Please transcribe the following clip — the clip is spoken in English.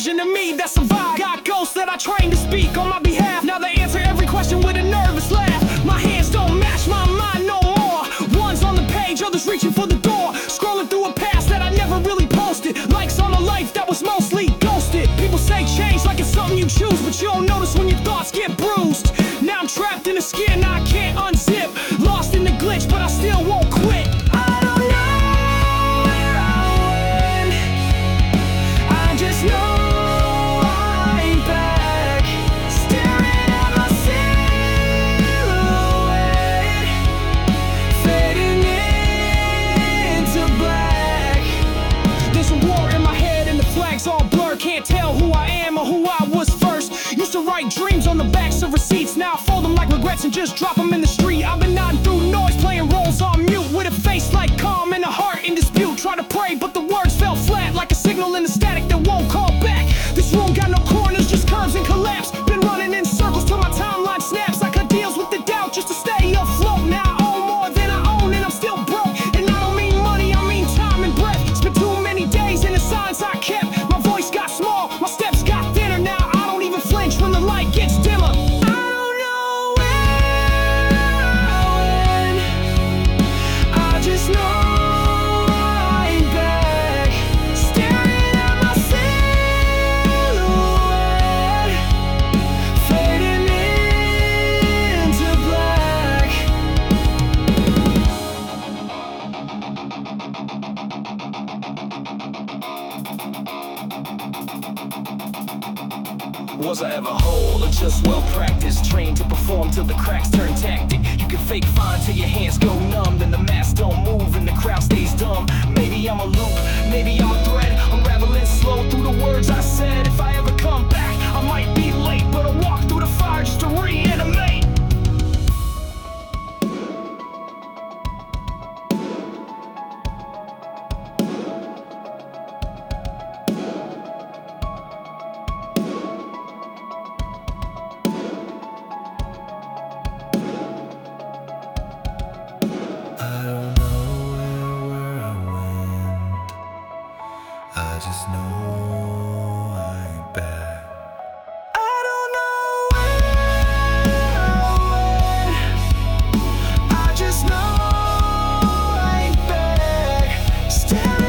version of me that survived. Got ghosts that I train to speak on my behalf. Now they answer every question with a nervous laugh. My hands don't match my mind no more. One's on the page, others reaching for the door. Scrolling through a past that I never really posted. Likes on a life that was mostly ghosted. People say change like it's something you choose, but you don't notice when your thoughts get bruised. Now I'm trapped in a skin I can't unzip. Lost in the glitch, but I still won't quit. I don't know where I went, I just know I'm back. Staring at my silhouette, fading into black. There's a war in my head and the flags all blur. Can't tell who I am or who I was first. Used to write dreams on the backs of receipts. Now I fold them like regrets and just drop them in the street. I've been nodding through noise, playing roles on mute, with a face like calm and a heart in dispute. Try to pray, but the words fell flat, like a signal in the static that won't call back. This room got no corners, just curves and collapse. Been running in circles till my timeline snaps. I cut deals with the doubt just to stay afloat. Now I own more than I own and I'm still broke. And I don't mean money, I mean time and breath. Spent too many days in the silence I kept. My voice got small, my steps got thinner. Now I don't even flinch when the light gets dimmer. I don't know where I went, I just know I'm back. Staring at my silhouette, fading into black. Was I ever whole or just well practiced? Trained to perform till the cracks turn tactic. You can fake fine till your hands go numb, then the mask don't move and the crowd stays dumb. Maybe I'm a loop, maybe I'm a thread, unraveling slow through the words I said. If I ever come back, I might be late, but I'll walk through the fire just to reanimate. I don't know where I went, I just know I'm back. I don't know where I went, I just know I'm back. Staring